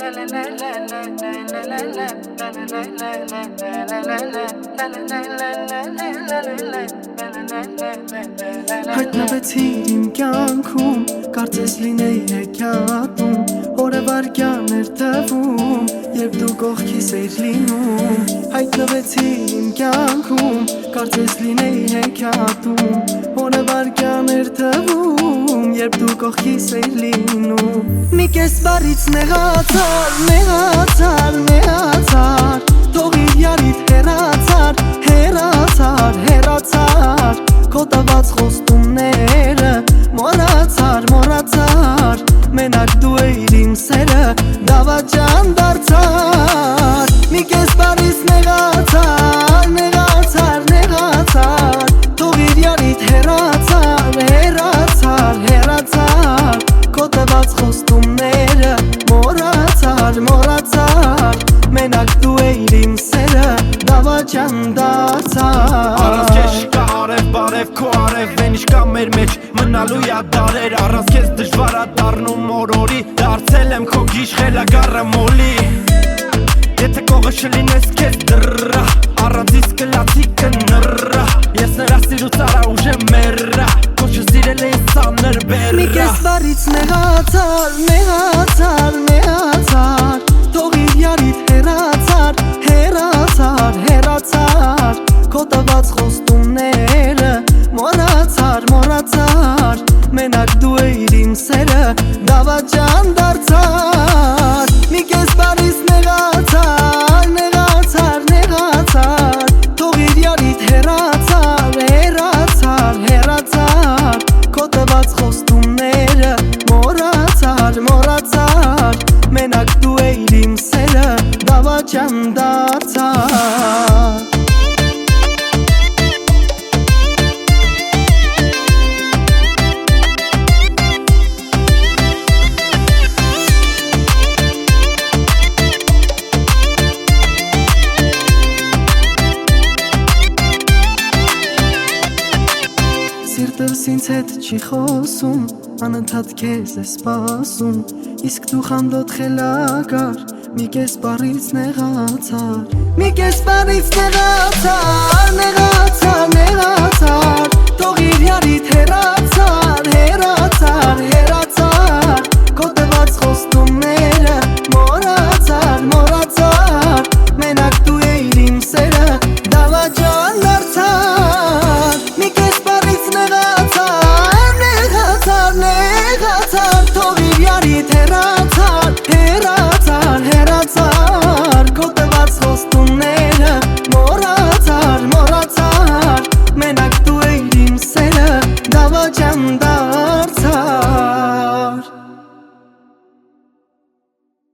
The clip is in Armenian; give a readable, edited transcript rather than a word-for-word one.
Հայտնվեցիր իմ կյանքում, կարծես լինեի հեքիաթում, օրվարգյան էր թվում, երբ դու կողքիս էիր լինում։ Հայտնվեցիր իմ կյանքում, կարծես լինեի հեքիաթում, օրվարգյան էր թվում, երբ դու կողքիս էիր լինում։ Մի կես բարից նեղացար, նեղացար, նեղացար, թող իր յարիդ հեռացար, հեռացար, հեռացար, քո տված խոստումները մոռացար, մոռացար, մենակ դու էիր իմ սերը, դավաճան դարձար։ Մի կես բարից նեղացար, նեղացար, նեղացար, թող իր յարիդ հեռացար, հեռացար, հեռացար, քո տված խոստումները մոռացար, մոռացար, մենակ դու էիր իմ սերը, դավաճան դարձար։ Առանց քեզ չկա արև բարև քո արևեն իշկա մեր մեջ մնալու ա դարեր առանց քեզ դժվար ա դառնում օրորի դարձել եմ քո գիշխելագարը մոլի եթե կողը շլինես քեզ դռա առանց իս կլացի կնռա ես նրա սիրուց արա ուժեմ մեռա քոչը սիրել էի սանր բեռա մի կես բարից նեղացար, նեղացար, նեղացար, թող իր յարիդ հեռացար, հեռացար, հեռացար, քո տված խոստումները մոռացար, մոռացար, մենակ դու էիր իմ սերը, դավաճան դարձար։ Մի կես բարից նեղացար, նեղացար, նեղացար, թող իր յարիդ հեռացար, հեռացար, հեռացար, քո տված խոստումները մոռացար, մոռացար, մենակ դու էիր իմ սերը, դավաճան դարձար։ Սիրտս ինձ հետ չի խոսում, անընդհատ քեզ է սպասում, իսկ դու խանդոտ խելագար, մի կես բարից նեղացար, մի կես բարից նեղացար, նեղացար, նեղացար, թող իր յարիդ հեռացար,